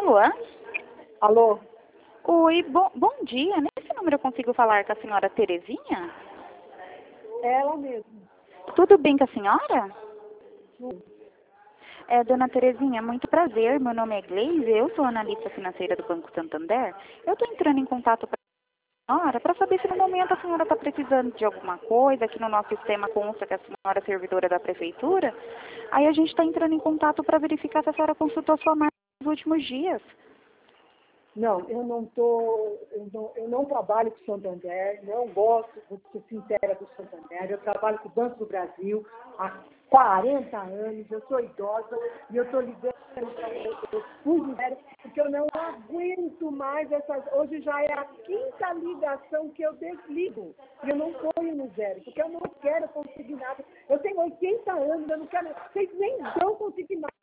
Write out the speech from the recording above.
Alô? Alô? Oi, bom dia. Nesse número eu consigo falar com a senhora Terezinha? Ela mesmo. Tudo bem com a senhora? Sim. Dona Terezinha, muito prazer. Meu nome é Gleise, eu sou analista financeira do Banco Santander. Eu estou entrando em contato com a senhora para saber se no momento a senhora está precisando de alguma coisa. Aqui no nosso sistema consta que a senhora é servidora da prefeitura. Aí a gente está entrando em contato para verificar se a senhora consultou sua marca nos últimos dias. Não, eu não trabalho com o Santander, não gosto, vou ser sincera, do Santander. Eu trabalho com o Banco do Brasil há 40 anos, eu sou idosa e eu estou ligando para o zero porque eu não aguento mais essas. Hoje já é a 5ª ligação que eu desligo e eu não ponho no zero, porque eu não quero conseguir nada. Eu tenho 80 anos, eu não quero. Vocês nem dão conseguir nada.